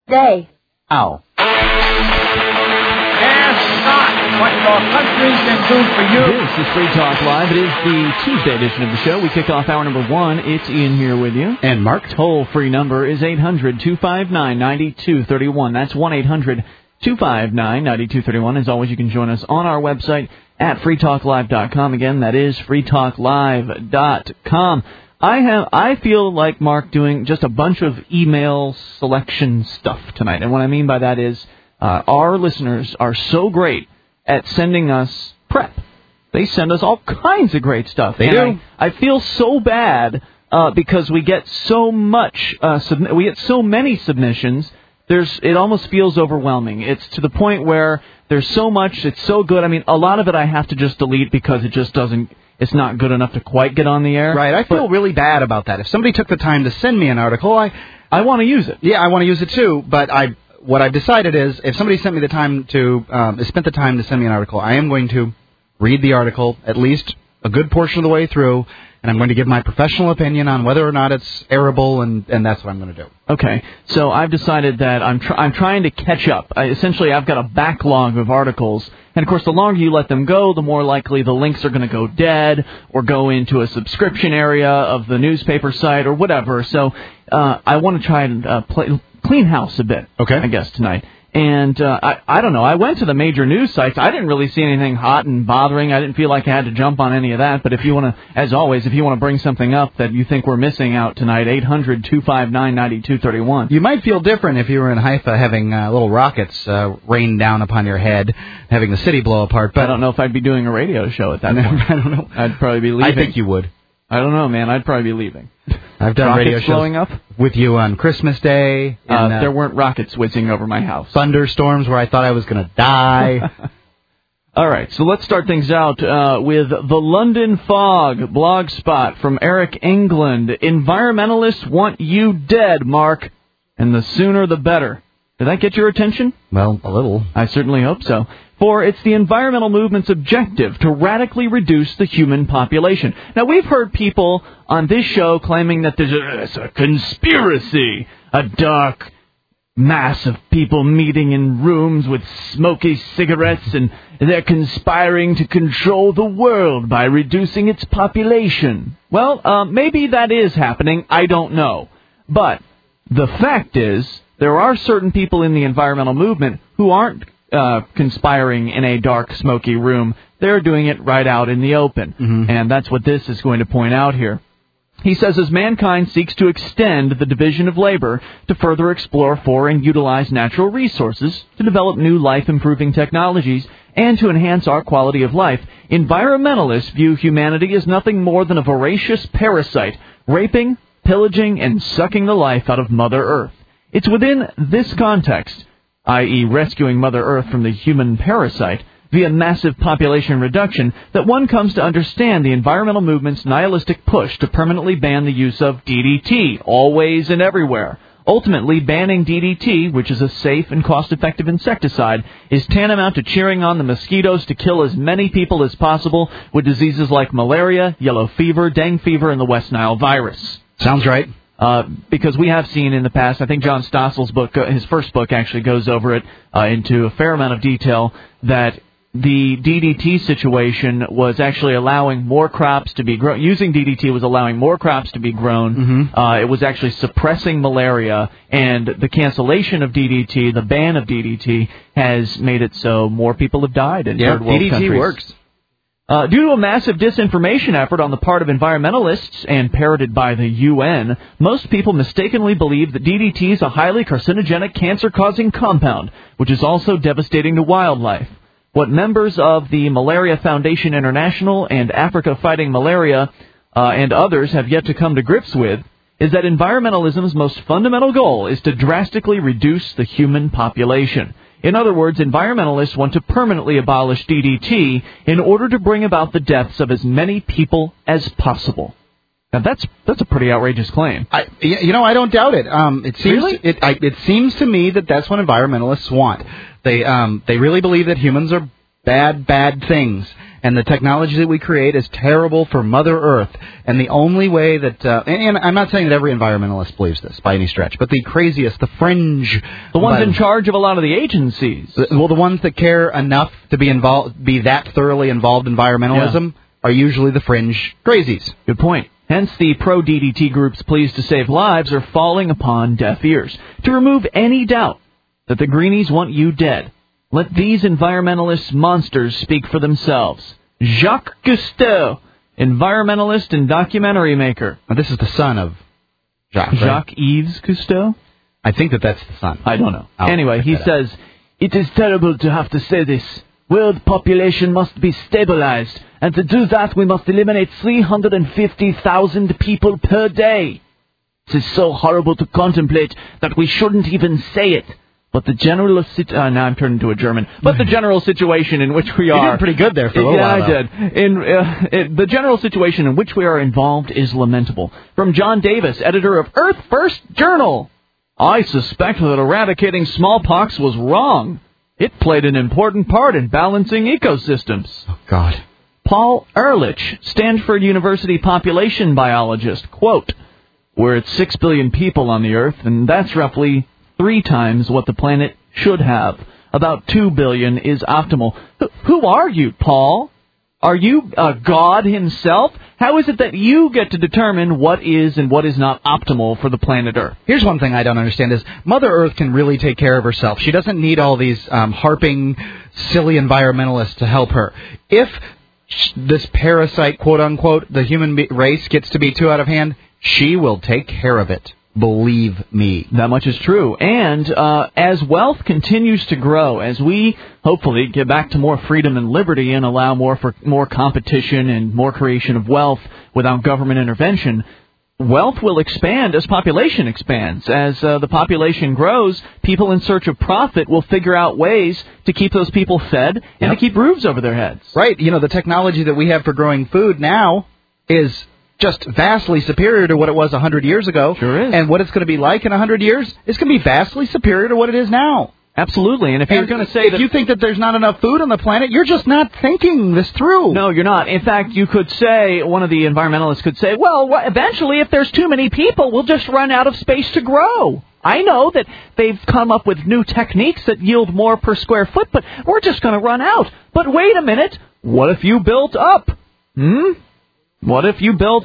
day. Ow. Ask not what your country can do for you. This is Free Talk Live. It is the Tuesday edition of the show. We kick off hour number 1. It's Ian here with you. And Mark. Toll-free number is 800-259-9231. That's 1-800-259-9231. As always, you can join us on our website at freetalklive.com. Again, that is freetalklive.com. I feel like, Mark, doing just a bunch of email selection stuff tonight. And what I mean by that is our listeners are so great at sending us prep. They send us all kinds of great stuff. They do. I feel so bad because we get so much, we get so many submissions. It almost feels overwhelming. It's to the point where there's so much, it's so good. I mean, a lot of it I have to just delete because it just doesn't, it's not good enough to quite get on the air. Right, I feel really bad about that. If somebody took the time to send me an article, I want to use it. Yeah, I want to use it too, but what I've decided is if somebody sent me the time spent the time to send me an article, I am going to read the article at least a good portion of the way through, and I'm going to give my professional opinion on whether or not it's airable, and that's what I'm going to do. Okay, so I've decided that I'm trying to catch up. Essentially, I've got a backlog of articles, and of course, the longer you let them go, the more likely the links are going to go dead or go into a subscription area of the newspaper site or whatever. So I want to try and clean house a bit, okay, I guess, tonight. And I don't know. I went to the major news sites. I didn't really see anything hot and bothering. I didn't feel like I had to jump on any of that. But if you want to, as always, if you want to bring something up that you think we're missing out tonight, 800-259-9231. You might feel different if you were in Haifa having little rockets rain down upon your head, having the city blow apart. But I don't know if I'd be doing a radio show at that point. I don't know. I'd probably be leaving. I think you would. I don't know, man. I'd probably be leaving. I've done rockets radio shows blowing up with you on Christmas Day. There weren't rockets whizzing over my house. Thunderstorms where I thought I was going to die. All right, so let's start things out with the London Fog blog spot from Eric England. Environmentalists want you dead, Mark, and the sooner the better. Did that get your attention? Well, a little. I certainly hope so. For it's the environmental movement's objective to radically reduce the human population. Now, we've heard people on this show claiming that there's a conspiracy, a dark mass of people meeting in rooms with smoky cigarettes, and they're conspiring to control the world by reducing its population. Well, maybe that is happening. I don't know. But the fact is, there are certain people in the environmental movement who aren't conspiring in a dark, smoky room. They're doing it right out in the open. Mm-hmm. And that's what this is going to point out here. He says, as mankind seeks to extend the division of labor to further explore for and utilize natural resources, to develop new life-improving technologies, and to enhance our quality of life, environmentalists view humanity as nothing more than a voracious parasite, raping, pillaging, and sucking the life out of Mother Earth. It's within this context, i.e. rescuing Mother Earth from the human parasite, via massive population reduction, that one comes to understand the environmental movement's nihilistic push to permanently ban the use of DDT, always and everywhere. Ultimately, banning DDT, which is a safe and cost-effective insecticide, is tantamount to cheering on the mosquitoes to kill as many people as possible with diseases like malaria, yellow fever, dengue fever, and the West Nile virus. Sounds right. Because we have seen in the past, I think John Stossel's book, his first book actually goes over it into a fair amount of detail, that the DDT situation was actually allowing more crops to be grown. Using DDT was allowing more crops to be grown. Mm-hmm. It was actually suppressing malaria, and the cancellation of DDT, the ban of DDT, has made it so more people have died in third world DDT countries. Works. Due to a massive disinformation effort on the part of environmentalists and parroted by the UN, most people mistakenly believe that DDT is a highly carcinogenic, cancer-causing compound, which is also devastating to wildlife. What members of the Malaria Foundation International and Africa Fighting Malaria and others have yet to come to grips with is that environmentalism's most fundamental goal is to drastically reduce the human population. In other words, environmentalists want to permanently abolish DDT in order to bring about the deaths of as many people as possible. Now, that's a pretty outrageous claim. I don't doubt it. It seems to me that that's what environmentalists want. They really believe that humans are bad things, and the technology that we create is terrible for Mother Earth. And the only way that, and I'm not saying that every environmentalist believes this by any stretch, but the craziest, the fringe, the ones in charge of a lot of the agencies, well, the ones that care enough to be that thoroughly involved in environmentalism are usually the fringe crazies. Good point. Hence, the pro-DDT groups pleased to save lives are falling upon deaf ears. To remove any doubt that the greenies want you dead, let these environmentalist monsters speak for themselves. Jacques Cousteau, environmentalist and documentary maker. Now, this is the son of Jacques, right? Jacques-Yves Cousteau? I think that's the son. I don't know. Anyway, he says, "It is terrible to have to say this. World population must be stabilized, and to do that we must eliminate 350,000 people per day. It is so horrible to contemplate that we shouldn't even say it. But the general now I'm turning to a German. But the general situation in which we are... You did pretty good there for a little while. Yeah, I did. The general situation in which we are involved is lamentable. From John Davis, editor of Earth First Journal. I suspect that eradicating smallpox was wrong. It played an important part in balancing ecosystems. Oh, God. Paul Ehrlich, Stanford University population biologist, quote, "We're at 6 billion people on the Earth, and that's roughly 3 times what the planet should have. About 2 billion is optimal." Who are you, Paul? Are you God himself? How is it that you get to determine what is and what is not optimal for the planet Earth? Here's one thing I don't understand is Mother Earth can really take care of herself. She doesn't need all these harping, silly environmentalists to help her. If this parasite, quote-unquote, the human race gets to be too out of hand, she will take care of it. Believe me. That much is true. And as wealth continues to grow, as we hopefully get back to more freedom and liberty and allow more competition and more creation of wealth without government intervention, wealth will expand as population expands. As the population grows, people in search of profit will figure out ways to keep those people fed and to keep roofs over their heads. Right. You know, the technology that we have for growing food now is just vastly superior to what it was 100 years ago. Sure is. And what it's going to be like in 100 years is going to be vastly superior to what it is now. Absolutely. And if you're going to say if you think that there's not enough food on the planet, you're just not thinking this through. No, you're not. In fact, you could say, one of the environmentalists could say, well, eventually if there's too many people, we'll just run out of space to grow. I know that they've come up with new techniques that yield more per square foot, but we're just going to run out. But wait a minute. What if you built up? What if you built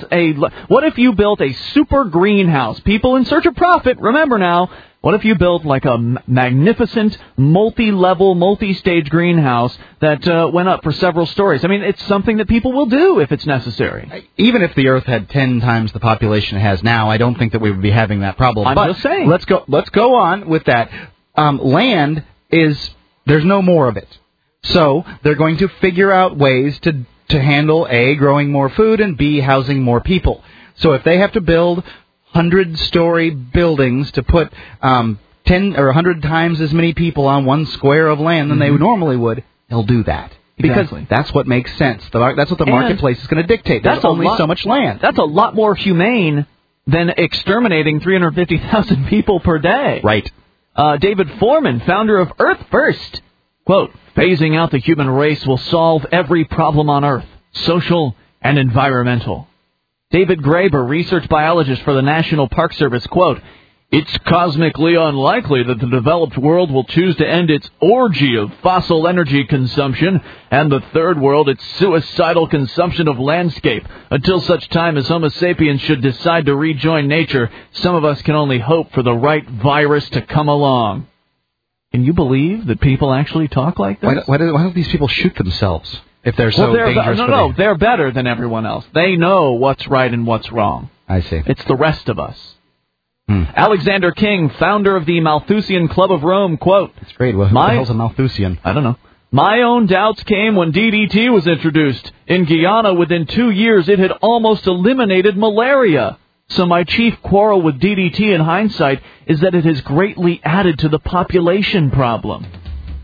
a super greenhouse? People in search of profit, remember now, what if you built like a magnificent, multi-level, multi-stage greenhouse that went up for several stories? I mean, it's something that people will do if it's necessary. Even if the Earth had 10 times the population it has now, I don't think that we would be having that problem. I'm just saying. Let's go on with that. Land there's no more of it. So they're going to figure out ways to handle A, growing more food, and B, housing more people. So if they have to build 100-story buildings to put 10 or 100 times as many people on one square of land than they normally would, they'll do that. Because that's what makes sense. That's what the marketplace is going to dictate. There's only so much land. That's a lot more humane than exterminating 350,000 people per day. Right. David Foreman, founder of Earth First, quote, "Phasing out the human race will solve every problem on Earth, social and environmental." David Graeber, research biologist for the National Park Service, quote, "It's cosmically unlikely that the developed world will choose to end its orgy of fossil energy consumption and the third world its suicidal consumption of landscape. Until such time as Homo sapiens should decide to rejoin nature, some of us can only hope for the right virus to come along." Can you believe that people actually talk like this? Why don't these people shoot themselves if they're so dangerous? No, they're better than everyone else. They know what's right and what's wrong. I see. It's the rest of us. Alexander King, founder of the Malthusian Club of Rome, quote, That's great. What the hell's a Malthusian? I don't know. "My own doubts came when DDT was introduced. In Guyana, within 2 years, it had almost eliminated malaria. So my chief quarrel with DDT in hindsight is that it has greatly added to the population problem."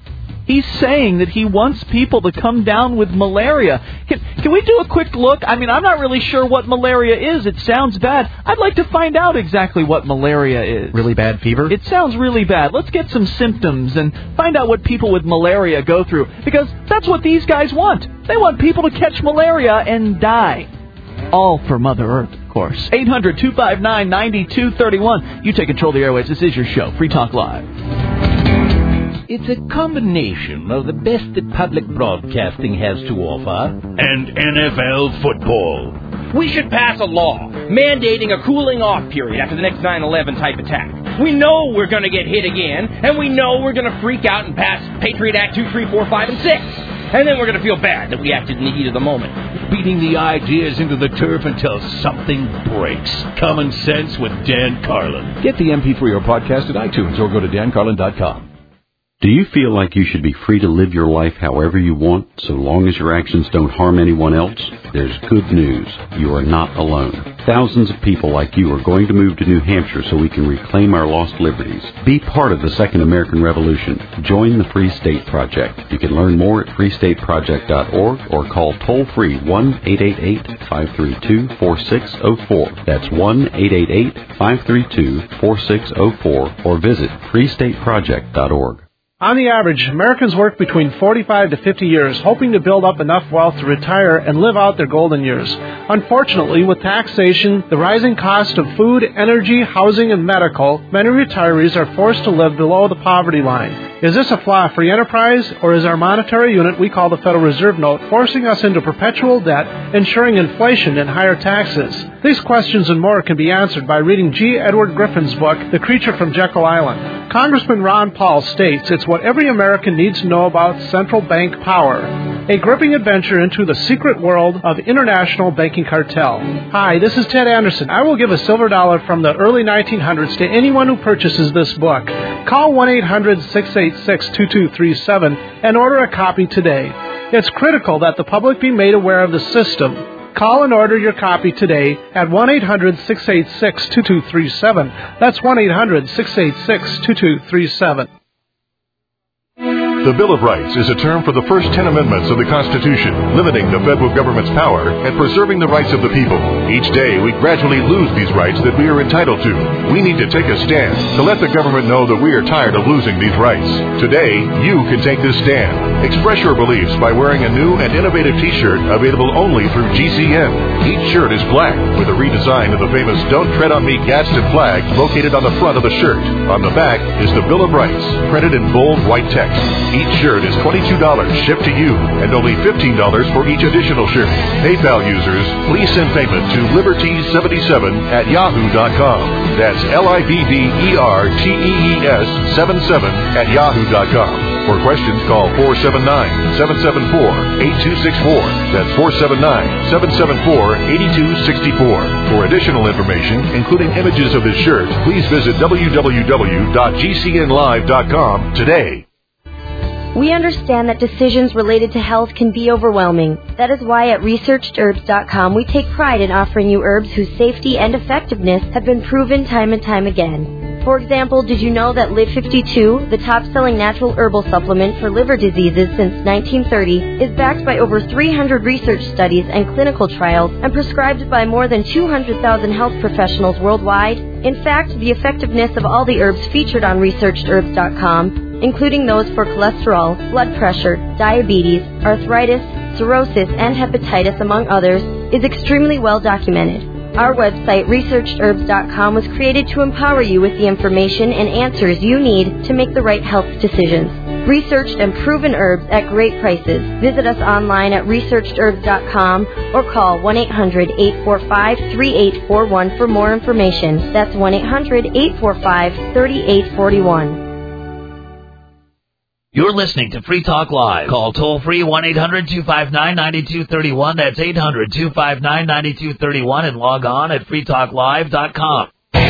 He's saying that he wants people to come down with malaria. Can we do a quick look? I mean, I'm not really sure what malaria is. It sounds bad. I'd like to find out exactly what malaria is. Really bad fever? It sounds really bad. Let's get some symptoms and find out what people with malaria go through, because that's what these guys want. They want people to catch malaria and die. All for Mother Earth, of course. 800-259-9231. You take control of the airways. This is your show, Free Talk Live. It's a combination of the best that public broadcasting has to offer and NFL football. We should pass a law mandating a cooling-off period after the next 9/11 type attack. We know we're going to get hit again, and we know we're going to freak out and pass Patriot Act 2, 3, 4, 5, and 6. And then we're going to feel bad that we acted in the heat of the moment. Beating the ideas into the turf until something breaks. Common Sense with Dan Carlin. Get the MP3 or podcast at iTunes or go to dancarlin.com. Do you feel like you should be free to live your life however you want, so long as your actions don't harm anyone else? There's good news. You are not alone. Thousands of people like you are going to move to New Hampshire so we can reclaim our lost liberties. Be part of the Second American Revolution. Join the Free State Project. You can learn more at freestateproject.org or call toll-free 1-888-532-4604. That's 1-888-532-4604 or visit freestateproject.org. On the average, Americans work between 45 to 50 years, hoping to build up enough wealth to retire and live out their golden years. Unfortunately, with taxation, the rising cost of food, energy, housing, and medical, many retirees are forced to live below the poverty line. Is this a flaw-free enterprise, or is our monetary unit we call the Federal Reserve Note forcing us into perpetual debt, ensuring inflation and higher taxes? These questions and more can be answered by reading G. Edward Griffin's book, The Creature from Jekyll Island. Congressman Ron Paul states it's what every American needs to know about central bank power, a gripping adventure into the secret world of international banking cartel. Hi, this is Ted Anderson. I will give a silver dollar from the early 1900s to anyone who purchases this book. Call 1-800-686-2237 and order a copy today. It's critical that the public be made aware of the system. Call and order your copy today at 1-800-686-2237. That's 1-800-686-2237. The Bill of Rights is a term for the first 10 amendments of the Constitution, limiting the federal government's power and preserving the rights of the people. Each day, we gradually lose these rights that we are entitled to. We need to take a stand to let the government know that we are tired of losing these rights. Today, you can take this stand. Express your beliefs by wearing a new and innovative T-shirt available only through GCN. Each shirt is black with a redesign of the famous Don't Tread on Me Gadsden flag located on the front of the shirt. On the back is the Bill of Rights, printed in bold white text. Each shirt is $22 shipped to you and only $15 for each additional shirt. PayPal users, please send payment to liberties77@yahoo.com. That's LIBERTEES77@yahoo.com. For questions, call 479-774-8264. That's 479-774-8264. For additional information, including images of this shirt, please visit www.gcnlive.com today. We understand that decisions related to health can be overwhelming. That is why at ResearchedHerbs.com we take pride in offering you herbs whose safety and effectiveness have been proven time and time again. For example, did you know that Live 52, the top-selling natural herbal supplement for liver diseases since 1930, is backed by over 300 research studies and clinical trials and prescribed by more than 200,000 health professionals worldwide? In fact, the effectiveness of all the herbs featured on ResearchedHerbs.com, including those for cholesterol, blood pressure, diabetes, arthritis, cirrhosis, and hepatitis, among others, is extremely well documented. Our website, ResearchedHerbs.com, was created to empower you with the information and answers you need to make the right health decisions. Researched and proven herbs at great prices. Visit us online at ResearchedHerbs.com or call 1-800-845-3841 for more information. That's 1-800-845-3841. You're listening to Free Talk Live. Call toll-free 1-800-259-9231. That's 800-259-9231 and log on at freetalklive.com.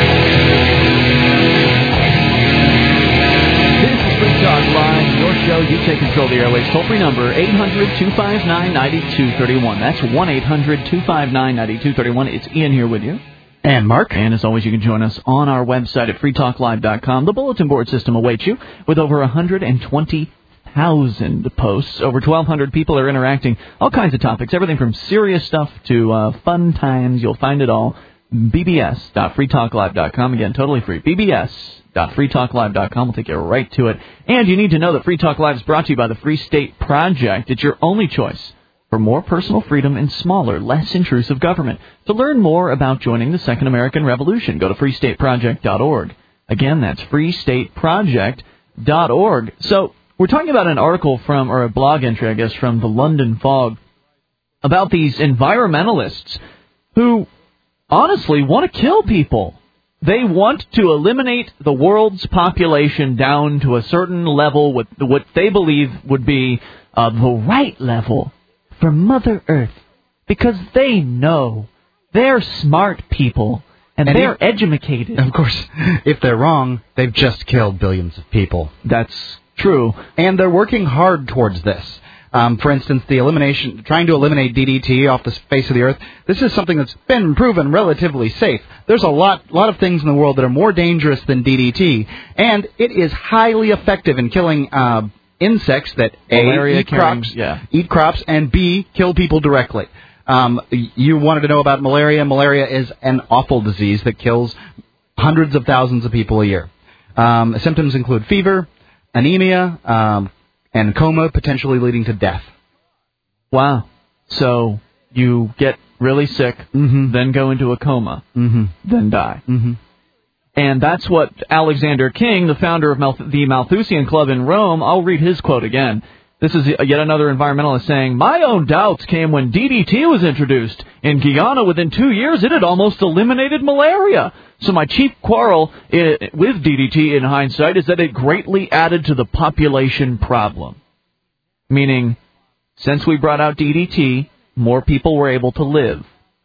This is Free Talk Live, your show. You take control of the airways. Toll-free number, 800-259-9231. That's 1-800-259-9231. It's Ian here with you. And Mark. And as always, you can join us on our website at freetalklive.com. The bulletin board system awaits you with over 120,000 1,000 posts. Over 1,200 people are interacting. All kinds of topics, everything from serious stuff to fun times. You'll find it all. bbs.freetalklive.com. Again, totally free. bbs.freetalklive.com will take you right to it. And you need to know that Free Talk Live is brought to you by the Free State Project. It's your only choice for more personal freedom and smaller, less intrusive government. To learn more about joining the Second American Revolution, go to freestateproject.org. Again, that's freestateproject.org. So we're talking about an article from, or a blog entry, I guess, from the London Fog about these environmentalists who honestly want to kill people. They want to eliminate the world's population down to a certain level, with what they believe would be the right level for Mother Earth, because they know they're smart people. And they're educated. Of course, if they're wrong, they've just killed billions of people. That's true. And they're working hard towards this. For instance, trying to eliminate DDT off the face of the earth. This is something that's been proven relatively safe. There's a lot of things in the world that are more dangerous than DDT, and it is highly effective in killing insects that eat crops, and B, kill people directly. You wanted to know about malaria. Malaria is an awful disease that kills hundreds of thousands of people a year. Symptoms include fever, anemia, and coma, potentially leading to death. Wow. So you get really sick, then go into a coma, then die. And that's what Alexander King, the founder of the Malthusian Club in Rome, I'll read his quote again. This is yet another environmentalist saying, "My own doubts came when DDT was introduced. In Guyana, within 2 years, it had almost eliminated malaria. So my chief quarrel with DDT in hindsight is that it greatly added to the population problem." Meaning, since we brought out DDT, more people were able to live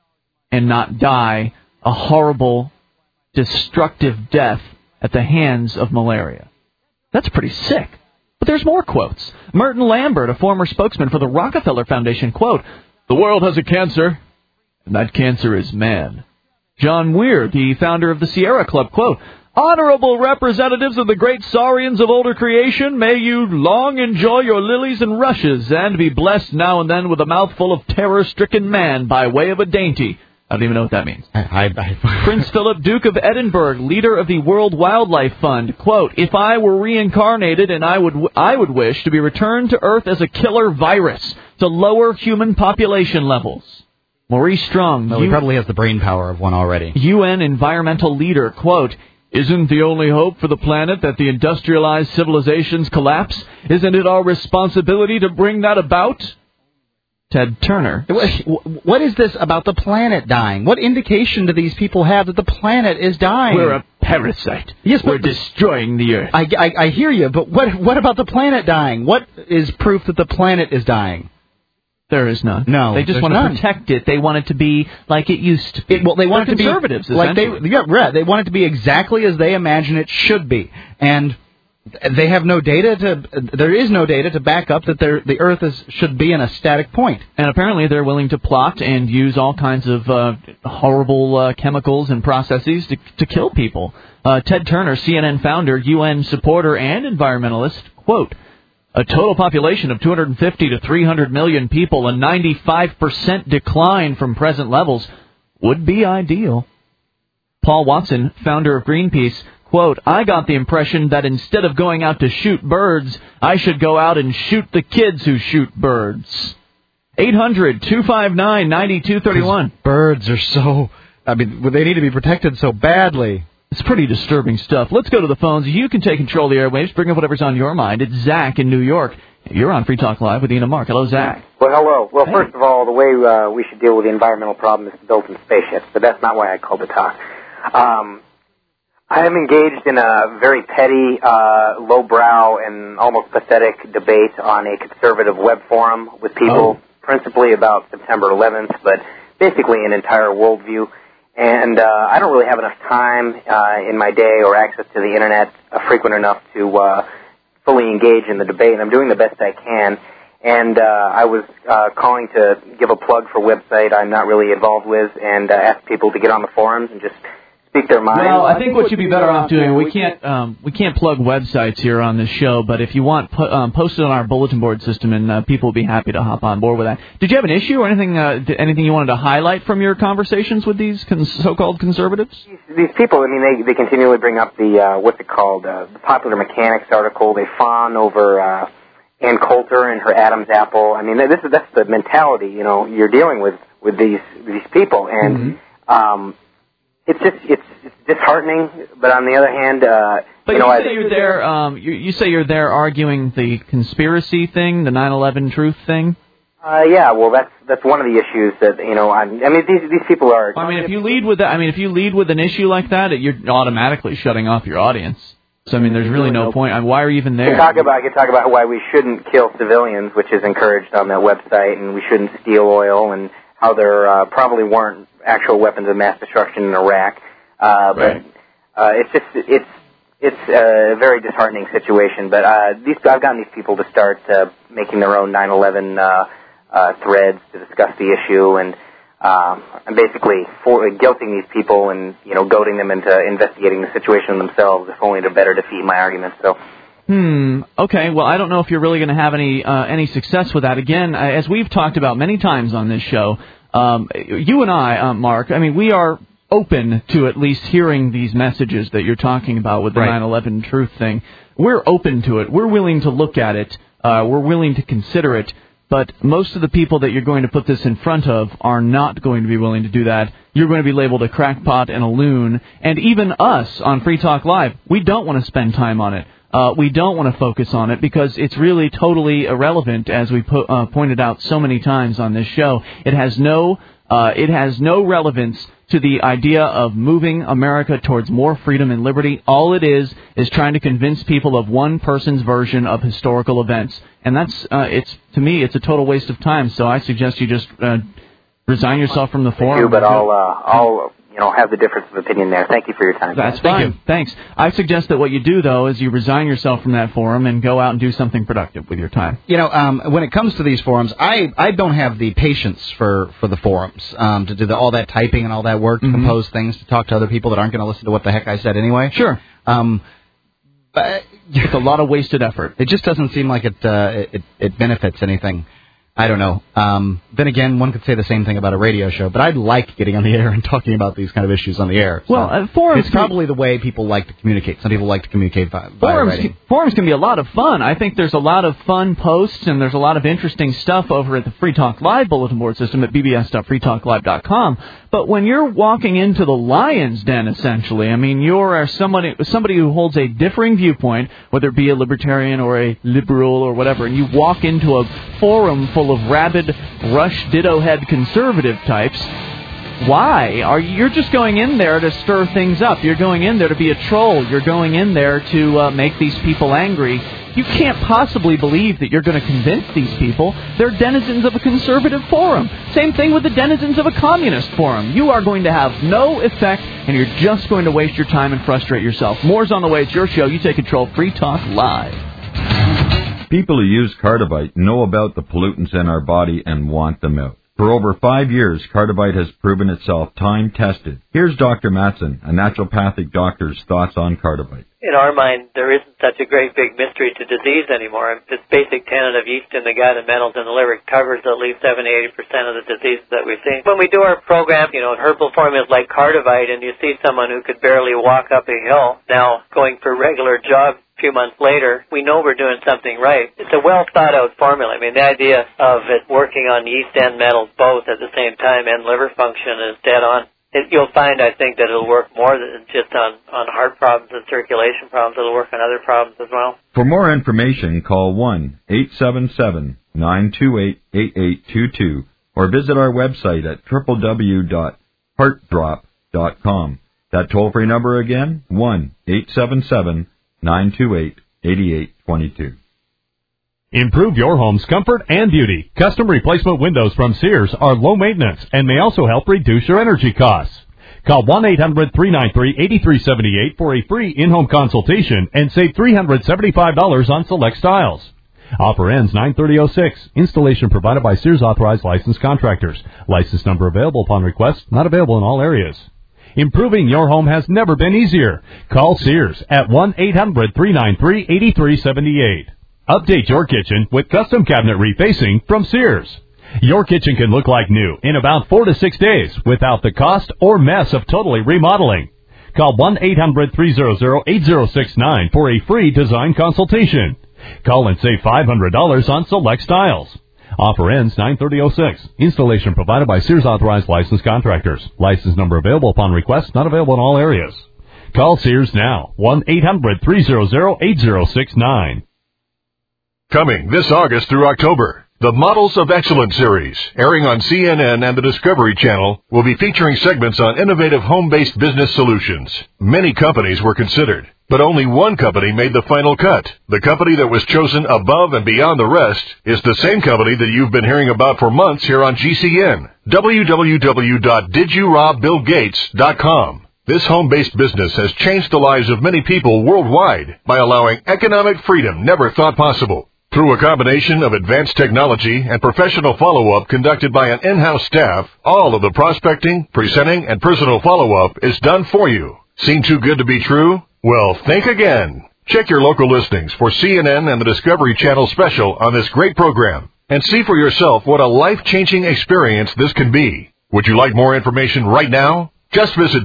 and not die a horrible, destructive death at the hands of malaria. That's pretty sick. But there's more quotes. Merton Lambert, a former spokesman for the Rockefeller Foundation, quote, "The world has a cancer, and that cancer is man." John Weir, the founder of the Sierra Club, quote, "Honorable representatives of the great saurians of older creation, may you long enjoy your lilies and rushes, and be blessed now and then with a mouthful of terror-stricken man by way of a dainty." I don't even know what that means. Prince Philip, Duke of Edinburgh, leader of the World Wildlife Fund, quote, "If I were reincarnated, and I would wish to be returned to Earth as a killer virus to lower human population levels." Maurice Strong, he probably has the brain power of one already. UN environmental leader, quote, "Isn't the only hope for the planet that the industrialized civilizations collapse? Isn't it our responsibility to bring that about?" Ted Turner. What is this about the planet dying? What indication do these people have that the planet is dying? We're a parasite. Yes, we're destroying the Earth. I hear you, but what about the planet dying? What is proof that the planet is dying? There is none. No, they just want to protect it. They want it to be like it used to be. They want it to be conservatives. Like they want it to be exactly as they imagine it should be, and they have no data there is no data to back up that the Earth should be in a static point. And apparently they're willing to plot and use all kinds of horrible chemicals and processes to kill people. Ted Turner, CNN founder, UN supporter, and environmentalist, quote, "A total population of 250 to 300 million people, a 95% decline from present levels, would be ideal." Paul Watson, founder of Greenpeace, quote, "I got the impression that instead of going out to shoot birds, I should go out and shoot the kids who shoot birds." 800-259-9231. Birds are they need to be protected so badly. It's pretty disturbing stuff. Let's go to the phones. You can take control of the airwaves. Bring up whatever's on your mind. It's Zach in New York. You're on Free Talk Live with Ian and Mark. Hello, Zach. Well, hello. Well, First of all, the way we should deal with the environmental problem is built in spaceships, but that's not why I called to talk. I am engaged in a very petty, lowbrow, and almost pathetic debate on a conservative web forum with people, principally about September 11th, but basically an entire worldview. And I don't really have enough time in my day or access to the Internet frequent enough to fully engage in the debate, and I'm doing the best I can. And I was calling to give a plug for a website I'm not really involved with and ask people to get on the forums and just speak their mind. Well, I think what you'd be better off doing, we can't plug websites here on this show, but if you want, post it on our bulletin board system, and people will be happy to hop on board with that. Did you have an issue or anything you wanted to highlight from your conversations with these so-called conservatives? These people, I mean, they continually bring up the what's it called, the Popular Mechanics article. They fawn over Ann Coulter and her Adam's apple. I mean, that's the mentality. You know, you're dealing with these people, and it's disheartening. But on the other hand, you say you're there arguing the conspiracy thing, the 9/11 truth thing. Yeah, well, that's one of the issues that these people are. I mean, if you lead with an issue like that, you're automatically shutting off your audience. So I mean, there's really no point. Why are you even there? I could talk about why we shouldn't kill civilians, which is encouraged on that website, and we shouldn't steal oil, and how there probably weren't actual weapons of mass destruction in Iraq. But it's a very disheartening situation. But I've gotten these people to start making their own 9/11 threads to discuss the issue, and I'm basically guilting these people and goading them into investigating the situation themselves, if only to better defeat my arguments. So. Okay. Well, I don't know if you're really going to have any success with that. Again, as we've talked about many times on this show, you and I, Mark, I mean, we are open to at least hearing these messages that you're talking about with the 9/11 truth thing. We're open to it. We're willing to look at it. We're willing to consider it. But most of the people that you're going to put this in front of are not going to be willing to do that. You're going to be labeled a crackpot and a loon. And even us on Free Talk Live, we don't want to spend time on it. We don't want to focus on it because it's really totally irrelevant, as we pointed out so many times on this show. It has no relevance to the idea of moving America towards more freedom and liberty. All it is trying to convince people of one person's version of historical events. And that's, to me, it's a total waste of time. So I suggest you just resign yourself from the forum. But I'll have the difference of opinion there. Thank you for your time. That's fine. Thanks. I suggest that what you do, though, is you resign yourself from that forum and go out and do something productive with your time. When it comes to these forums, I don't have the patience for the forums to do all that typing and all that work, to compose things, to talk to other people that aren't going to listen to what the heck I said anyway. Sure. But it's a lot of wasted effort. It just doesn't seem like it benefits anything. I don't know. Then again, one could say the same thing about a radio show, but I like getting on the air and talking about these kind of issues on the air. So well, forums... It's probably the way people like to communicate. Some people like to communicate via writing. Forums can be a lot of fun. I think there's a lot of fun posts, and there's a lot of interesting stuff over at the Free Talk Live bulletin board system at bbs.freetalklive.com. But when you're walking into the lion's den, essentially, I mean, you're somebody who holds a differing viewpoint, whether it be a libertarian or a liberal or whatever, and you walk into a forum full of rabid, rush, ditto-head conservative types. Why? You're just going in there to stir things up. You're going in there to be a troll. You're going in there to make these people angry. You can't possibly believe that you're going to convince these people. They're denizens of a conservative forum. Same thing with the denizens of a communist forum. You are going to have no effect, and you're just going to waste your time and frustrate yourself. More's on the way. It's your show. You take control. Free Talk Live. People who use Cardivite know about the pollutants in our body and want them out. For over 5 years, Cardivite has proven itself time-tested. Here's Dr. Matson, a naturopathic doctor's thoughts on Cardivite. In our mind, there isn't such a great big mystery to disease anymore. This basic tenet of yeast in the gut and metals in the liver covers at least 70-80% of the diseases that we see. When we do our program, herbal formulas like Cardivite, and you see someone who could barely walk up a hill now going for regular jogs a few months later, we know we're doing something right. It's a well-thought-out formula. I mean, the idea of it working on yeast and metals both at the same time and liver function is dead on. You'll find, I think, that it'll work more than just on heart problems and circulation problems. It'll work on other problems as well. For more information, call 1-877-928-8822 or visit our website at www.heartdrop.com. That toll-free number again, 1-877-928-8822. Improve your home's comfort and beauty. Custom replacement windows from Sears are low maintenance and may also help reduce your energy costs. Call 1-800-393-8378 for a free in-home consultation and save $375 on select styles. Offer ends 9/30/06. Installation provided by Sears authorized licensed contractors. License number available upon request. Not available in all areas. Improving your home has never been easier. Call Sears at 1-800-393-8378. Update your kitchen with custom cabinet refacing from Sears. Your kitchen can look like new in about 4 to 6 days without the cost or mess of totally remodeling. Call 1-800-300-8069 for a free design consultation. Call and save $500 on select styles. Offer ends 9/30/06. Installation provided by Sears Authorized Licensed Contractors. License number available upon request. Not available in all areas. Call Sears now. 1-800-300-8069. Coming this August through October, the Models of Excellence series, airing on CNN and the Discovery Channel, will be featuring segments on innovative home-based business solutions. Many companies were considered, but only one company made the final cut. The company that was chosen above and beyond the rest is the same company that you've been hearing about for months here on GCN. www.didyourobBillGates.com. This home-based business has changed the lives of many people worldwide by allowing economic freedom never thought possible. Through a combination of advanced technology and professional follow-up conducted by an in-house staff, all of the prospecting, presenting, and personal follow-up is done for you. Seem too good to be true? Well, think again. Check your local listings for CNN and the Discovery Channel special on this great program and see for yourself what a life-changing experience this can be. Would you like more information right now? Just visit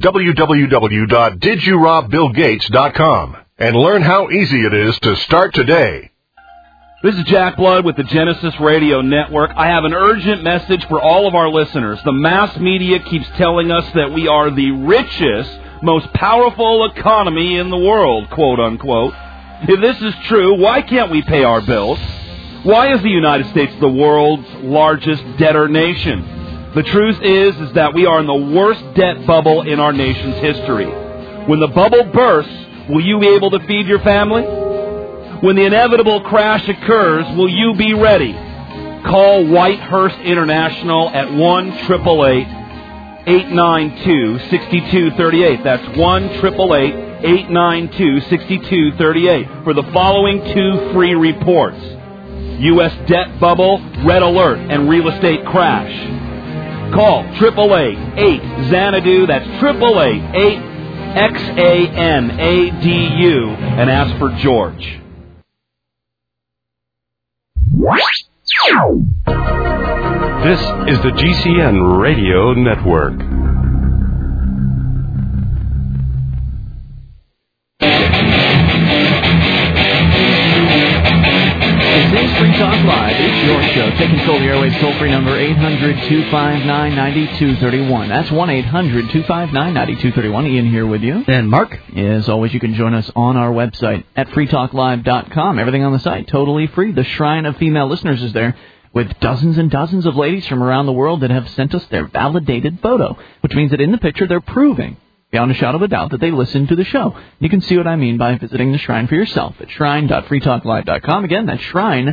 www.didyourobBillGates.com and learn how easy it is to start today. This is Jack Blood with the Genesis Radio Network. I have an urgent message for all of our listeners. The mass media keeps telling us that we are the richest, most powerful economy in the world, quote unquote. If this is true, why can't we pay our bills? Why is the United States the world's largest debtor nation? The truth is that we are in the worst debt bubble in our nation's history. When the bubble bursts, will you be able to feed your family? When the inevitable crash occurs, will you be ready? Call Whitehurst International at 1-888-892-6238. That's 1-888-892-6238 for the following 2 free reports. U.S. debt bubble, red alert, and real estate crash. Call 888-8-XANADU. That's 888-8-XANADU and ask for George. This is the GCN Radio Network. This is Free Talk Live. It's your show. Take control of the airwaves. Toll-free number 800-259-9231. That's 1-800-259-9231. Ian here with you. And Mark. As always, you can join us on our website at freetalklive.com. Everything on the site, totally free. The Shrine of Female Listeners is there with dozens and dozens of ladies from around the world that have sent us their validated photo, which means that in the picture they're proving, beyond a shadow of a doubt, that they listen to the show. You can see what I mean by visiting the Shrine for yourself at shrine.freetalklive.com. Again, that's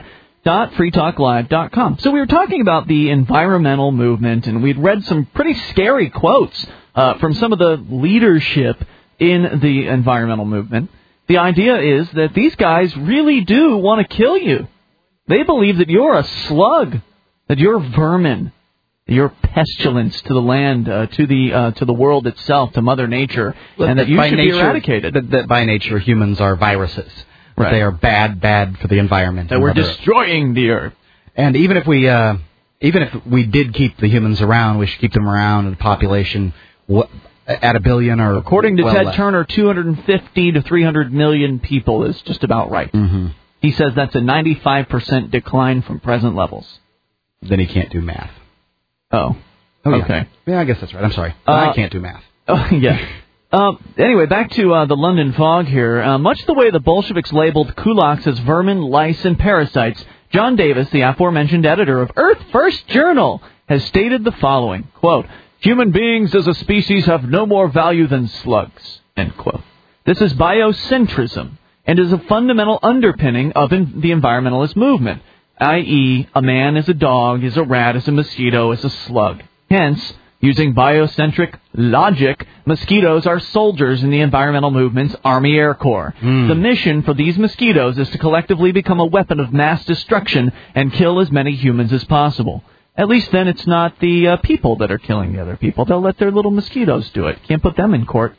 shrine.freetalklive.com. So we were talking about the environmental movement, and we'd read some pretty scary quotes from some of the leadership in the environmental movement. The idea is that these guys really do want to kill you. They believe that you're a slug, that you're vermin, your pestilence to the land, to the world itself, to Mother Nature, and that you should be eradicated. That by nature humans are viruses. Right. They are bad for the environment. That we're destroying the earth. And even if we did keep the humans around, we should keep them around in the population at 1 billion or according to well Ted less. Turner, 250 to 300 million people is just about right. Mm-hmm. He says that's a 95% decline from present levels. Then he can't do math. Oh, okay. Yeah, I guess that's right. I'm sorry. I can't do math. Oh, yeah. Anyway, back to the London fog here. Much the way the Bolsheviks labeled kulaks as vermin, lice, and parasites, John Davis, the aforementioned editor of Earth First Journal, has stated the following, quote, "Human beings as a species have no more value than slugs," end quote. This is biocentrism and is a fundamental underpinning of the environmentalist movement, i.e., a man is a dog, is a rat, is a mosquito, is a slug. Hence, using biocentric logic, mosquitoes are soldiers in the environmental movement's Army Air Corps. The mission for these mosquitoes is to collectively become a weapon of mass destruction and kill as many humans as possible. At least then it's not the people that are killing the other people. They'll let their little mosquitoes do it. Can't put them in court.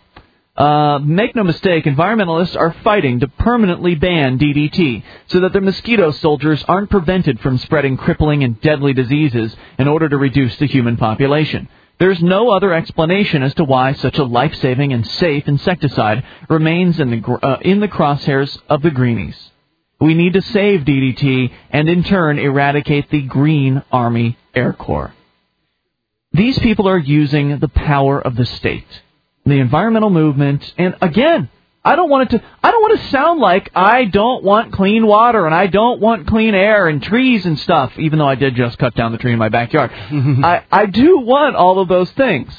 Make no mistake, environmentalists are fighting to permanently ban DDT so that the mosquito soldiers aren't prevented from spreading crippling and deadly diseases in order to reduce the human population. There's no other explanation as to why such a life-saving and safe insecticide remains in the crosshairs of the greenies. We need to save DDT and in turn eradicate the Green Army Air Corps. These people are using the power of the state, the environmental movement, and again, I don't want to sound like I don't want clean water and I don't want clean air and trees and stuff, even though I did just cut down the tree in my backyard. I do want all of those things.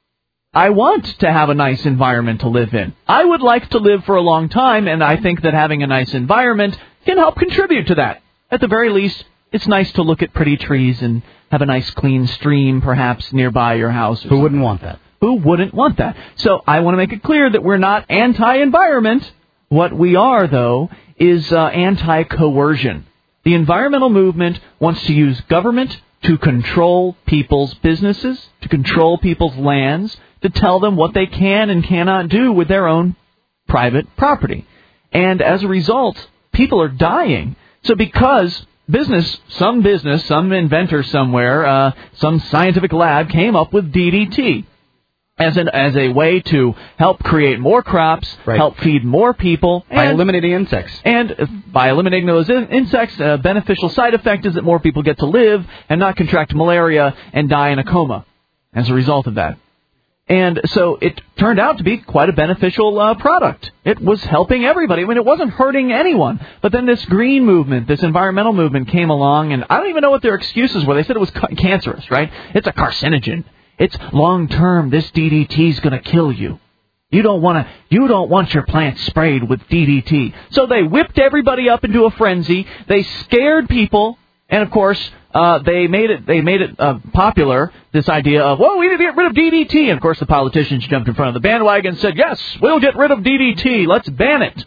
I want to have a nice environment to live in. I would like to live for a long time, and I think that having a nice environment can help contribute to that. At the very least, it's nice to look at pretty trees and have a nice clean stream perhaps nearby your house. Who wouldn't want that? Who wouldn't want that? So I want to make it clear that we're not anti-environment. What we are, though, is anti-coercion. The environmental movement wants to use government to control people's businesses, to control people's lands, to tell them what they can and cannot do with their own private property. And as a result, people are dying. So because some inventor somewhere, some scientific lab came up with DDT as a way to help create more crops, help feed more people. By eliminating insects. And by eliminating those insects, a beneficial side effect is that more people get to live and not contract malaria and die in a coma as a result of that. And so it turned out to be quite a beneficial product. It was helping everybody. I mean, it wasn't hurting anyone. But then this green movement, this environmental movement came along, and I don't even know what their excuses were. They said it was cancerous, right? It's a carcinogen. It's long-term. This DDT is going to kill you. You don't want your plants sprayed with DDT. So they whipped everybody up into a frenzy. They scared people, and of course, they made it popular, this idea of, well, we need to get rid of DDT. And of course, the politicians jumped in front of the bandwagon and said, yes, we'll get rid of DDT. Let's ban it.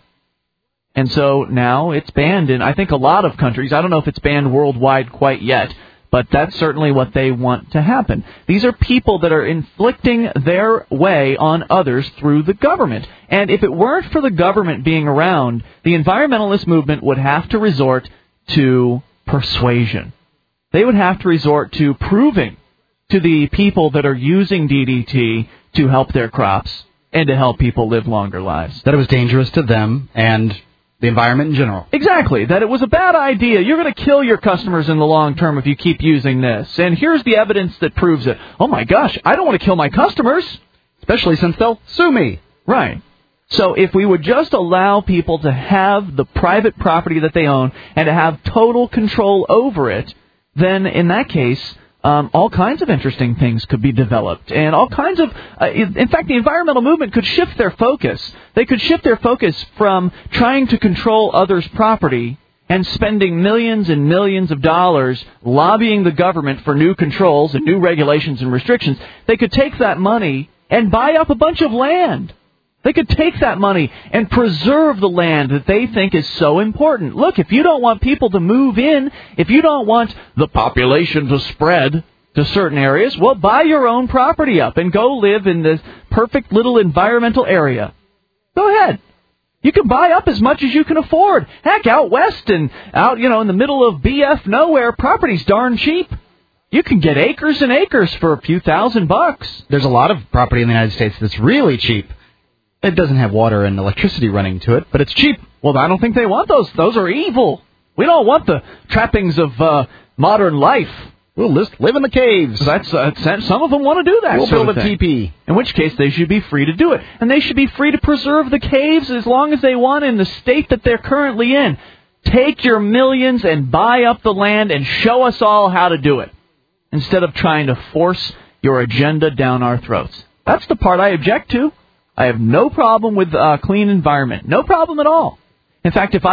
And so now it's banned in, I think, a lot of countries. I don't know if it's banned worldwide quite yet. But that's certainly what they want to happen. These are people that are inflicting their way on others through the government. And if it weren't for the government being around, the environmentalist movement would have to resort to persuasion. They would have to resort to proving to the people that are using DDT to help their crops and to help people live longer lives. That it was dangerous to them and the environment in general. Exactly, that it was a bad idea. You're going to kill your customers in the long term if you keep using this. And here's the evidence that proves it. Oh my gosh, I don't want to kill my customers. Especially since they'll sue me. Right. So if we would just allow people to have the private property that they own and to have total control over it, then in that case, all kinds of interesting things could be developed. And all kinds of, in fact, the environmental movement could shift their focus. They could shift their focus from trying to control others' property and spending millions and millions of dollars lobbying the government for new controls and new regulations and restrictions. They could take that money and buy up a bunch of land. They could take that money and preserve the land that they think is so important. Look, if you don't want people to move in, if you don't want the population to spread to certain areas, well, buy your own property up and go live in this perfect little environmental area. Go ahead. You can buy up as much as you can afford. Heck, out west and out, in the middle of BF nowhere, property's darn cheap. You can get acres and acres for a few $1,000s. There's a lot of property in the United States that's really cheap. It doesn't have water and electricity running to it, but it's cheap. Well, I don't think they want those. Those are evil. We don't want the trappings of modern life. We'll just live in the caves. Some of them want to do that. We'll build a teepee. In which case, they should be free to do it. And they should be free to preserve the caves as long as they want in the state that they're currently in. Take your millions and buy up the land and show us all how to do it, instead of trying to force your agenda down our throats. That's the part I object to. I have no problem with a clean environment. No problem at all. In fact, if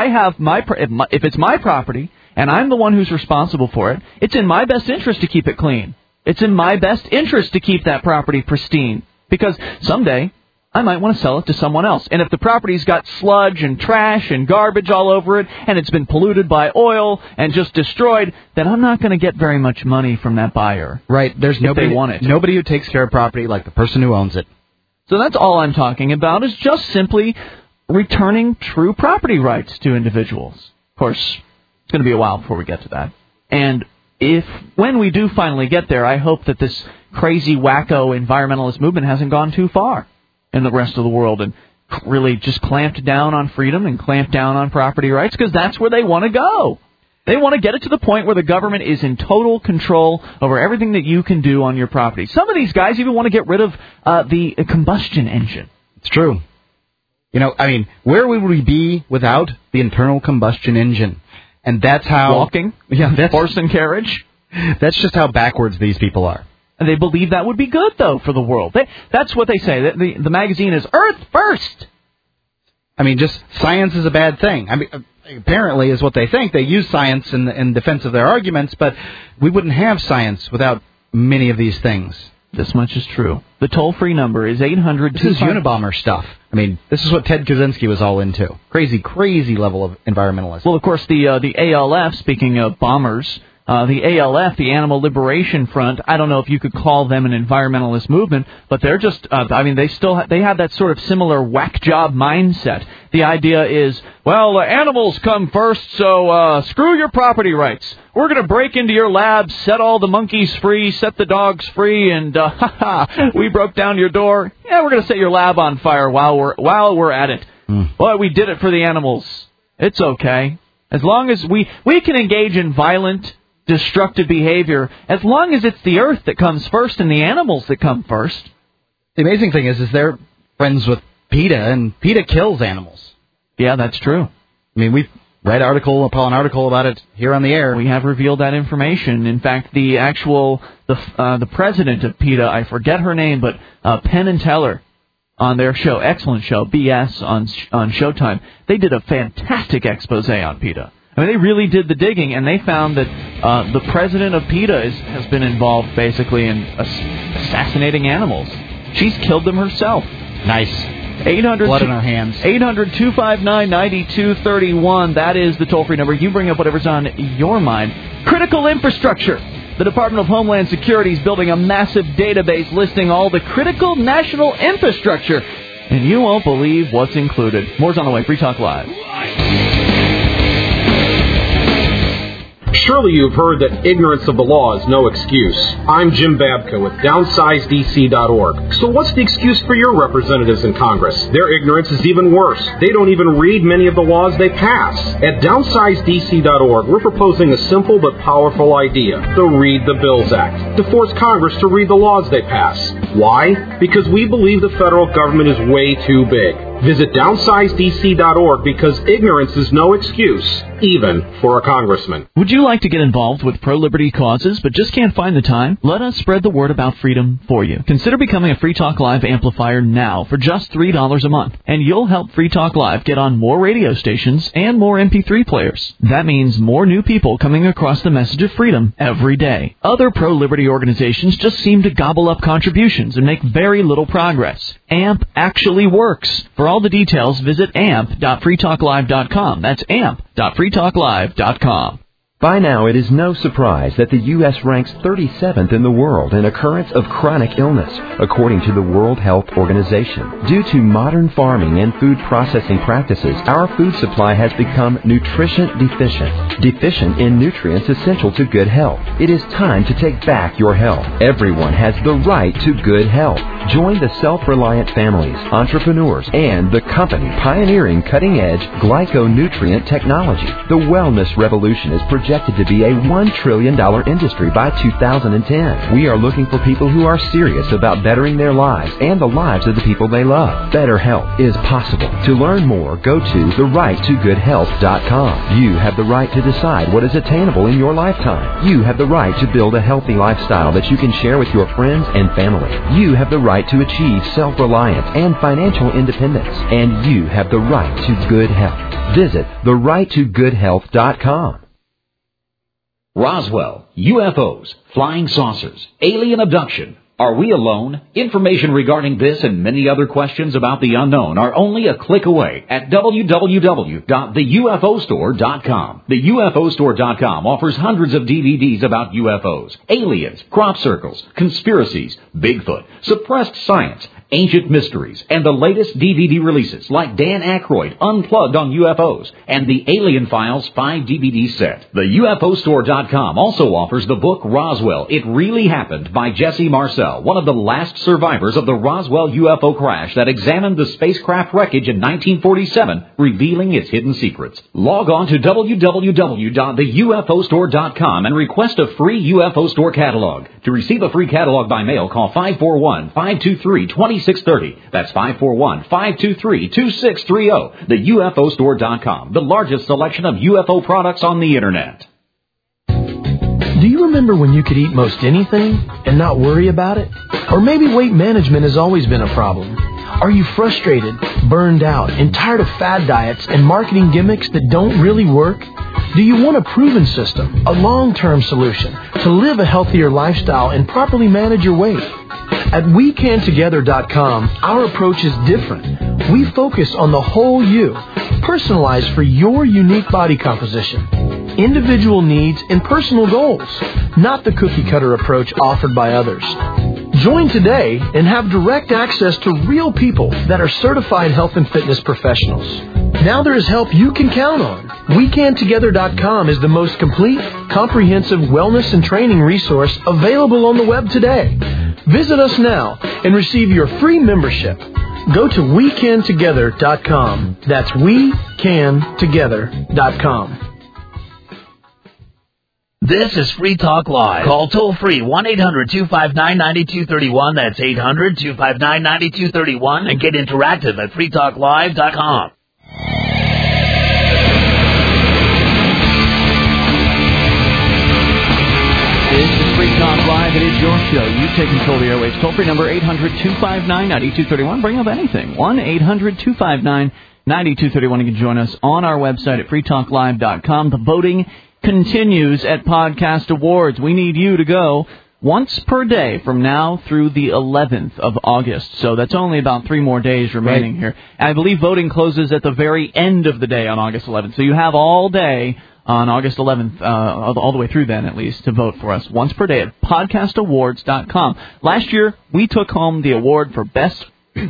it's my property and I'm the one who's responsible for it, it's in my best interest to keep it clean. It's in my best interest to keep that property pristine. Because someday I might want to sell it to someone else. And if the property's got sludge and trash and garbage all over it, and it's been polluted by oil and just destroyed, then I'm not going to get very much money from that buyer. Right. There's nobody, they want it. Nobody who takes care of property like the person who owns it. So that's all I'm talking about, is just simply returning true property rights to individuals. Of course, it's going to be a while before we get to that. And when we do finally get there, I hope that this crazy, wacko environmentalist movement hasn't gone too far in the rest of the world and really just clamped down on freedom and clamped down on property rights, because that's where they want to go. They want to get it to the point where the government is in total control over everything that you can do on your property. Some of these guys even want to get rid of the combustion engine. It's true. You know, I mean, where would we be without the internal combustion engine? And that's how... Walking? Yeah, that's... Horse and carriage? That's just how backwards these people are. And they believe that would be good, though, for the world. That's what they say. The magazine is Earth First. I mean, just science is a bad thing. I mean, apparently is what they think. They use science in defense of their arguments, but we wouldn't have science without many of these things. This much is true. The toll-free number is 800... This is Unabomber stuff. I mean, this is what Ted Kaczynski was all into. Crazy, crazy level of environmentalism. Well, of course, the ALF, speaking of bombers, the ALF, the Animal Liberation Front, I don't know if you could call them an environmentalist movement, but they're just, they have that sort of similar whack job mindset. The idea is, well, animals come first, so screw your property rights. We're going to break into your lab, set all the monkeys free, set the dogs free, and we broke down your door. Yeah, we're going to set your lab on fire while we're at it. Boy, we did it for the animals. It's okay. As long as we can engage in violent, destructive behavior, as long as it's the earth that comes first and the animals that come first. The amazing thing is they're friends with PETA, and PETA kills animals. Yeah, that's true. I mean, we've read article upon article about it here on the air. We have revealed that information. In fact, the president of PETA, I forget her name, but Penn and Teller, on their show, excellent show, BS on Showtime, they did a fantastic expose on PETA. I mean, they really did the digging, and they found that the president of PETA has been involved, basically, in assassinating animals. She's killed them herself. Nice. 800 blood in our hands. 800-259-9231. That is the toll-free number. You bring up whatever's on your mind. Critical infrastructure. The Department of Homeland Security is building a massive database listing all the critical national infrastructure, and you won't believe what's included. More's on the way. Free Talk Live. Surely you've heard that ignorance of the law is no excuse. I'm Jim Babka with DownsizeDC.org. So what's the excuse for your representatives in Congress? Their ignorance is even worse. They don't even read many of the laws they pass. At DownsizeDC.org, we're proposing a simple but powerful idea, the Read the Bills Act, to force Congress to read the laws they pass. Why? Because we believe the federal government is way too big. Visit DownsizeDC.org because ignorance is no excuse, even for a congressman. Would you like to get involved with pro-liberty causes but just can't find the time? Let us spread the word about freedom for you. Consider becoming a Free Talk Live amplifier now for just $3 a month, and you'll help Free Talk Live get on more radio stations and more MP3 players. That means more new people coming across the message of freedom every day. Other pro-liberty organizations just seem to gobble up contributions and make very little progress. AMP actually works. For all the details, visit amp.freetalklive.com. That's amp.freetalklive.com. By now, it is no surprise that the U.S. ranks 37th in the world in occurrence of chronic illness, according to the World Health Organization. Due to modern farming and food processing practices, our food supply has become nutrition deficient in nutrients essential to good health. It is time to take back your health. Everyone has the right to good health. Join the self-reliant families, entrepreneurs, and the company pioneering cutting-edge glyconutrient technology. The wellness revolution is projected to be a $1 trillion industry by 2010. We are looking for people who are serious about bettering their lives and the lives of the people they love. Better health is possible. To learn more, go to therighttogoodhealth.com. You have the right to decide what is attainable in your lifetime. You have the right to build a healthy lifestyle that you can share with your friends and family. You have the right to achieve self-reliance and financial independence. And you have the right to good health. Visit therighttogoodhealth.com. Roswell, UFOs, flying saucers, alien abduction. Are we alone? Information regarding this and many other questions about the unknown are only a click away at www.theufostore.com. The UFOstore.com offers hundreds of DVDs about UFOs, aliens, crop circles, conspiracies, Bigfoot, suppressed science, ancient mysteries, and the latest DVD releases like Dan Aykroyd Unplugged on UFOs and the Alien Files 5 DVD set. The UFOstore.com also offers the book Roswell, It Really Happened by Jesse Marcel, one of the last survivors of the Roswell UFO crash that examined the spacecraft wreckage in 1947, revealing its hidden secrets. Log on to www.theufostore.com and request a free UFO Store catalog. To receive a free catalog by mail, call 541-523-2630. That's 541-523-2630. The UFOstore.com, the largest selection of UFO products on the Internet. Do you remember when you could eat most anything and not worry about it? Or maybe weight management has always been a problem. Are you frustrated, burned out, and tired of fad diets and marketing gimmicks that don't really work? Do you want a proven system, a long-term solution to live a healthier lifestyle and properly manage your weight? At WeCanTogether.com, our approach is different. We focus on the whole you, personalized for your unique body composition, individual needs, and personal goals, not the cookie-cutter approach offered by others. Join today and have direct access to real people that are certified health and fitness professionals. Now there is help you can count on. WeCanTogether.com is the most complete, comprehensive wellness and training resource available on the web today. Visit us now and receive your free membership. Go to WeCanTogether.com. That's WeCanTogether.com. This is Free Talk Live. Call toll-free 1-800-259-9231. That's 800-259-9231. And get interactive at freetalklive.com. This is Free Talk Live. It is your show. You take control of the airwaves. Toll-free number 800-259-9231. Bring up anything. 1-800-259-9231. You can join us on our website at freetalklive.com. The voting continues at Podcast Awards. We need you to go once per day from now through the 11th of August. So that's only about 3 more days remaining here. And I believe voting closes at the very end of the day on August 11th. So you have all day on August 11th, all the way through then at least, to vote for us once per day at podcastawards.com. Last year, we took home the award for Best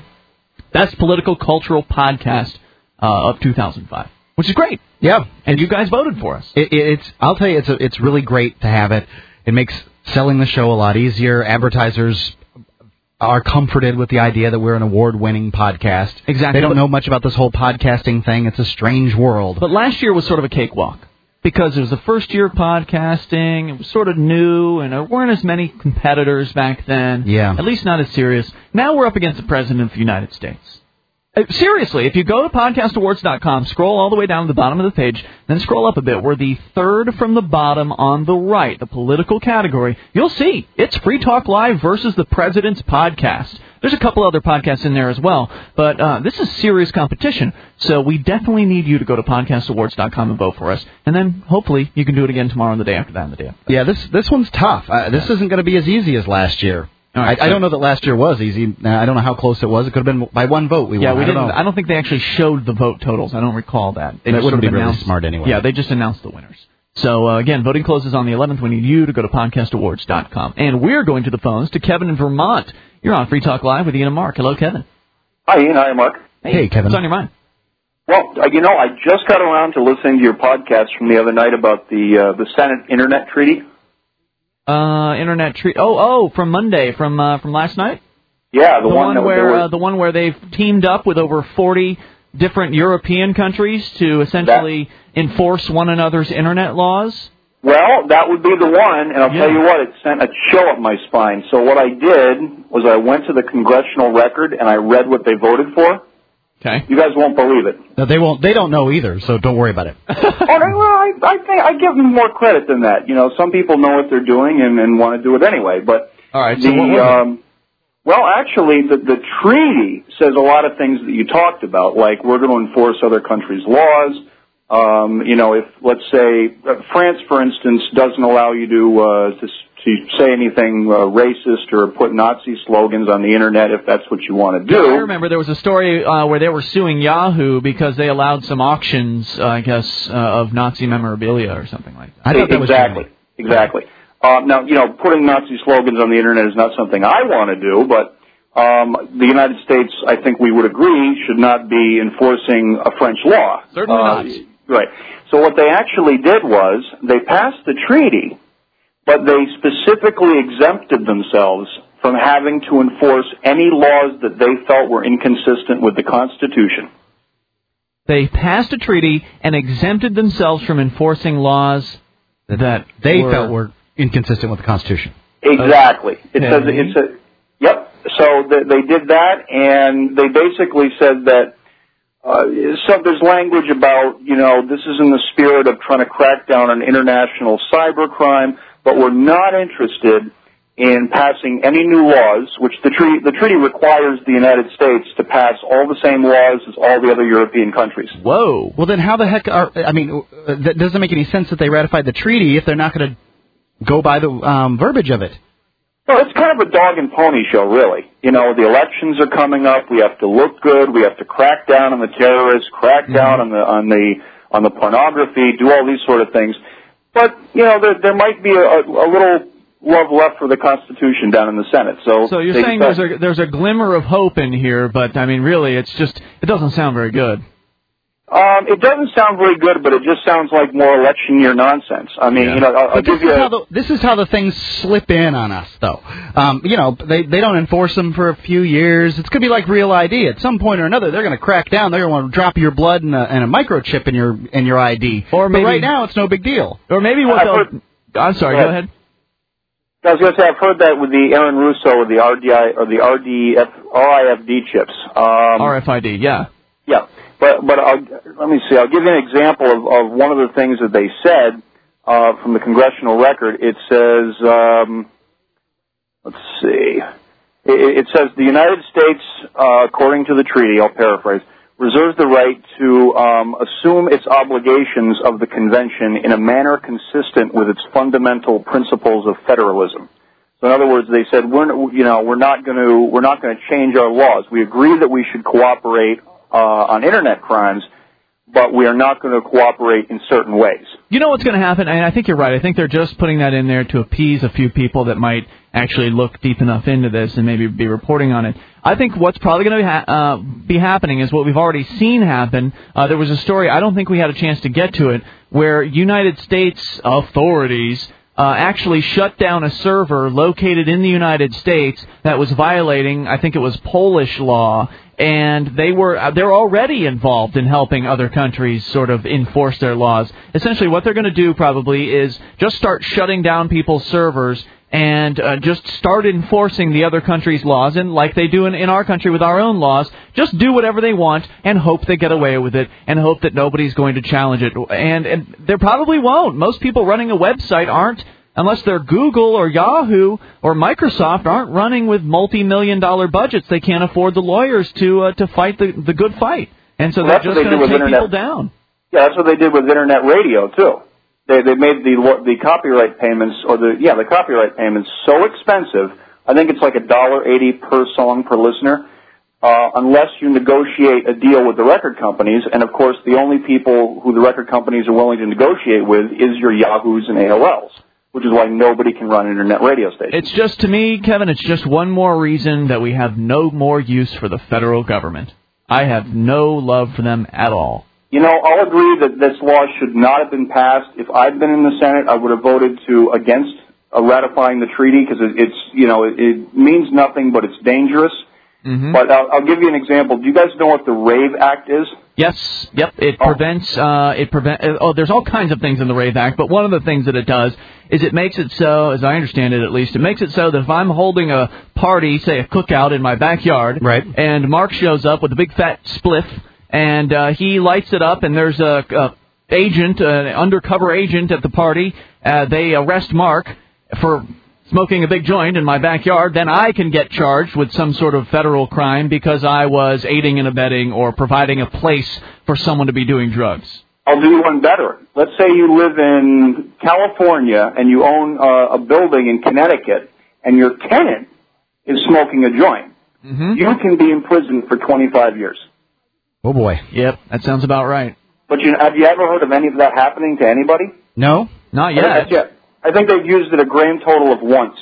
Political Cultural Podcast of 2005. Which is great. Yeah. And you guys voted for us. I'll tell you, it's really great to have it. It makes selling the show a lot easier. Advertisers are comforted with the idea that we're an award-winning podcast. Exactly. They don't know much about this whole podcasting thing. It's a strange world. But last year was sort of a cakewalk. Because it was the first year of podcasting. It was sort of new, and there weren't as many competitors back then. Yeah. At least not as serious. Now we're up against the President of the United States. Seriously, if you go to podcastawards.com, scroll all the way down to the bottom of the page, then scroll up a bit, we're the third from the bottom on the right, the political category. You'll see it's Free Talk Live versus the President's Podcast. There's a couple other podcasts in there as well, but this is serious competition, so we definitely need you to go to podcastawards.com and vote for us, and then hopefully you can do it again tomorrow and the day after that and the day after that. Yeah, this one's tough. This isn't going to be as easy as last year. Right, I don't know that last year was easy. I don't know how close it was. It could have been by one vote we won. Yeah, we didn't. I don't think they actually showed the vote totals. I don't recall that. That would have been really smart anyway. Yeah, they just announced the winners. So, again, voting closes on the 11th. We need you to go to podcastawards.com. And we're going to the phones to Kevin in Vermont. You're on Free Talk Live with Ian and Mark. Hello, Kevin. Hi, Ian. Hi, Mark. Hey, Kevin. What's on your mind? Well, I just got around to listening to your podcast from the other night about the Senate Internet Treaty. Internet treaty. From Monday, from last night. Yeah, the one where they've teamed up with over 40 different European countries to essentially enforce one another's internet laws. Well, that would be the one, and I'll tell you what, it sent a chill up my spine. So what I did was I went to the congressional record and I read what they voted for. Okay. You guys won't believe it. No, they won't. They don't know either, so don't worry about it. I think I give them more credit than that. Some people know what they're doing and want to do it anyway. But all right. So what was it? Well, actually, the treaty says a lot of things that you talked about, like we're going to enforce other countries' laws. If let's say France, for instance, doesn't allow you to say anything racist or put Nazi slogans on the internet if that's what you want to do. I remember there was a story where they were suing Yahoo because they allowed some auctions, I guess, of Nazi memorabilia or something like that. I thought that exactly. Now, putting Nazi slogans on the internet is not something I want to do, but the United States, I think we would agree, should not be enforcing a French law. Certainly not. Right. So what they actually did was they passed the treaty, but they specifically exempted themselves from having to enforce any laws that they felt were inconsistent with the Constitution. They passed a treaty and exempted themselves from enforcing laws that they felt were inconsistent with the Constitution. Exactly. Yep. So they did that, and they basically said that there's language about, this is in the spirit of trying to crack down on international cybercrime, but we're not interested in passing any new laws, which the treaty requires the United States to pass all the same laws as all the other European countries. Whoa. Well, then how the heck that doesn't make any sense that they ratified the treaty if they're not going to go by the verbiage of it. Well, it's kind of a dog and pony show, really. The elections are coming up. We have to look good. We have to crack down on the terrorists, crack down on the pornography, do all these sort of things. But there might be a little love left for the Constitution down in the Senate. So you're saying there's a glimmer of hope in here, but really it doesn't sound very good. It doesn't sound very good, but it just sounds like more election year nonsense. I mean, I'll give you. This is how the things slip in on us, though. They don't enforce them for a few years. It's going to be like Real ID. At some point or another, they're going to crack down. They're going to want to drop your blood and a microchip in your ID. Or maybe, but right now, it's no big deal. Or maybe I'm sorry. Go ahead. I was going to say I've heard that with the Aaron Russo with the RIFD chips. RFID, yeah. Yeah. But let me see. I'll give you an example of one of the things that they said from the congressional record. It says, let's see. It says the United States, according to the treaty, I'll paraphrase, reserves the right to assume its obligations of the convention in a manner consistent with its fundamental principles of federalism. So in other words, they said we're not going to change our laws. We agree that we should cooperate on internet crimes, but we are not going to cooperate in certain ways. You know what's going to happen, and I think you're right. I think they're just putting that in there to appease a few people that might actually look deep enough into this and maybe be reporting on it. I think what's probably going to be happening is what we've already seen happen. There was a story, I don't think we had a chance to get to it, where United States authorities actually shut down a server located in the United States that was violating, I think it was Polish law, and they're already involved in helping other countries sort of enforce their laws. Essentially, what they're going to do probably is just start shutting down people's servers and just start enforcing the other country's laws, and like they do in our country with our own laws, just do whatever they want and hope they get away with it and hope that nobody's going to challenge it. And they probably won't. Most people running a website aren't, unless they're Google or Yahoo or Microsoft, aren't running with multi-million-dollar budgets. They can't afford the lawyers to fight the good fight. And so they're just going to take people down. Yeah, that's what they did with Internet radio, too. They made the copyright payments, the copyright payments so expensive, I think it's like $1.80 per song per listener, unless you negotiate a deal with the record companies. And, of course, the only people who the record companies are willing to negotiate with is your Yahoos and AOLs, which is why nobody can run Internet radio stations. It's just, to me, Kevin, it's just one more reason that we have no more use for the federal government. I have no love for them at all. I'll agree that this law should not have been passed. If I'd been in the Senate, I would have voted against ratifying the treaty because it means nothing, but it's dangerous. Mm-hmm. But I'll give you an example. Do you guys know what the RAVE Act is? Yes. Yep. It prevents. There's all kinds of things in the RAVE Act, but one of the things that it does is it makes it so, as I understand it at least, it makes it so that if I'm holding a party, say a cookout in my backyard, right, and Mark shows up with a big fat spliff, and he lights it up, and there's an undercover agent at the party. They arrest Mark for smoking a big joint in my backyard, then I can get charged with some sort of federal crime because I was aiding and abetting or providing a place for someone to be doing drugs. I'll do one better. Let's say you live in California and you own a building in Connecticut, and your tenant is smoking a joint. Mm-hmm. You can be in prison for 25 years. Oh, boy. Yep, that sounds about right. But have you ever heard of any of that happening to anybody? No, not yet. I think they've used it a grand total of once.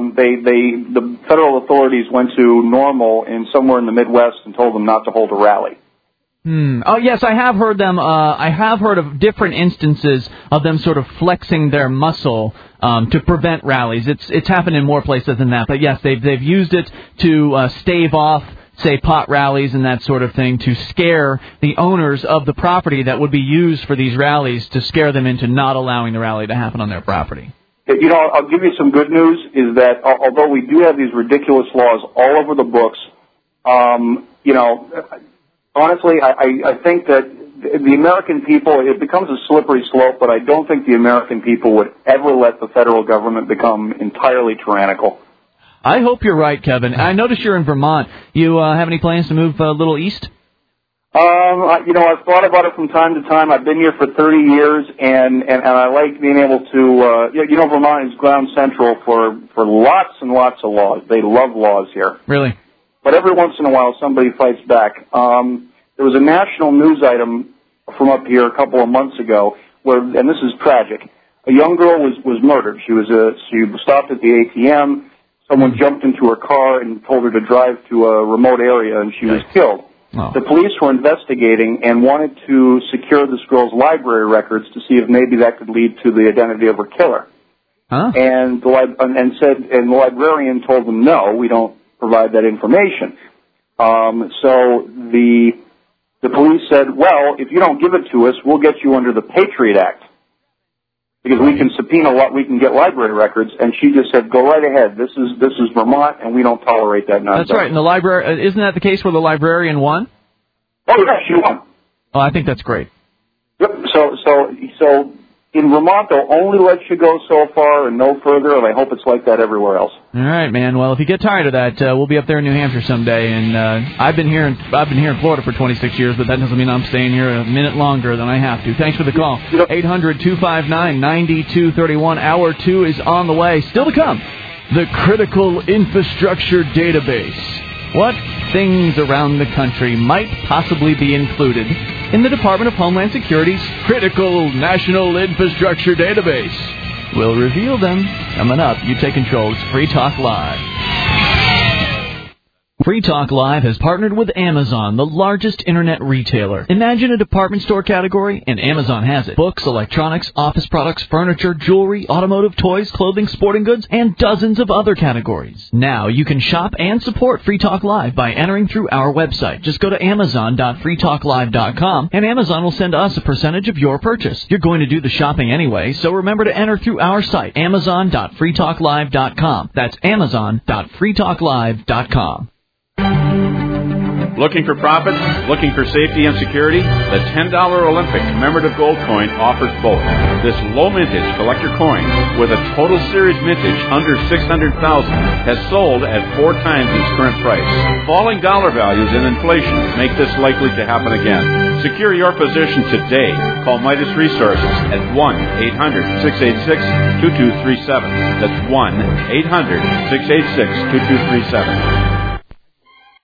The federal authorities went to Normal somewhere in the Midwest and told them not to hold a rally. Oh, yes, I have heard them. I have heard of different instances of them sort of flexing their muscle to prevent rallies. It's happened in more places than that. But yes, they've used it to stave off, say, pot rallies and that sort of thing, to scare the owners of the property that would be used for these rallies, to scare them into not allowing the rally to happen on their property. You know, I'll give you some good news, is that although we do have these ridiculous laws all over the books, you know, honestly, I think that the American people, it becomes a slippery slope, but I don't think the American people would ever let the federal government become entirely tyrannical. I hope you're right, Kevin. I noticed you're in Vermont. You have any plans to move a little east? You know, I've thought about it from time to time. I've been here for 30 years, and I like being able to, you know, Vermont is ground central for lots and lots of laws. They love laws here. Really? But every once in a while, somebody fights back. There was a national news item from up here a couple of months ago where, and this is tragic, a young girl was murdered. She stopped at the ATM. Someone jumped into her car and told her to drive to a remote area, and she was killed. Oh. The police were investigating and wanted to secure this girl's library records to see if maybe that could lead to the identity of her killer. Huh? And the librarian told them, no, we don't provide that information. So the police said, well, if you don't give it to us, we'll get you under the Patriot Act, because we can subpoena what we can get library records. And she just said, go right ahead. This is Vermont, and we don't tolerate that nonsense. That's right. And the library, isn't that the case where the librarian won? Oh yeah, she won. Oh, I think that's great. Yep. So in Vermont, they'll only let you go so far and no further, and I hope it's like that everywhere else. All right, man. Well, if you get tired of that, we'll be up there in New Hampshire someday. And I've been here in Florida for 26 years, but that doesn't mean I'm staying here a minute longer than I have to. Thanks for the call. 800-259-9231. Hour 2 is on the way. Still to come, the Critical Infrastructure Database. What things around the country might possibly be included in the Department of Homeland Security's Critical National Infrastructure Database? We'll reveal them coming up. You take control. It's Free Talk Live. Free Talk Live has partnered with Amazon, the largest internet retailer. Imagine a department store category, and Amazon has it. Books, electronics, office products, furniture, jewelry, automotive, toys, clothing, sporting goods, and dozens of other categories. Now you can shop and support Free Talk Live by entering through our website. Just go to amazon.freetalklive.com, and Amazon will send us a percentage of your purchase. You're going to do the shopping anyway, so remember to enter through our site, amazon.freetalklive.com. That's amazon.freetalklive.com. Looking for profits? Looking for safety and security? The $10 Olympic commemorative gold coin offers both. This low mintage collector coin with a total series mintage under $600,000 has sold at 4 times its current price. Falling dollar values and inflation make this likely to happen again. Secure your position today. Call Midas Resources at 1-800-686-2237. That's 1-800-686-2237.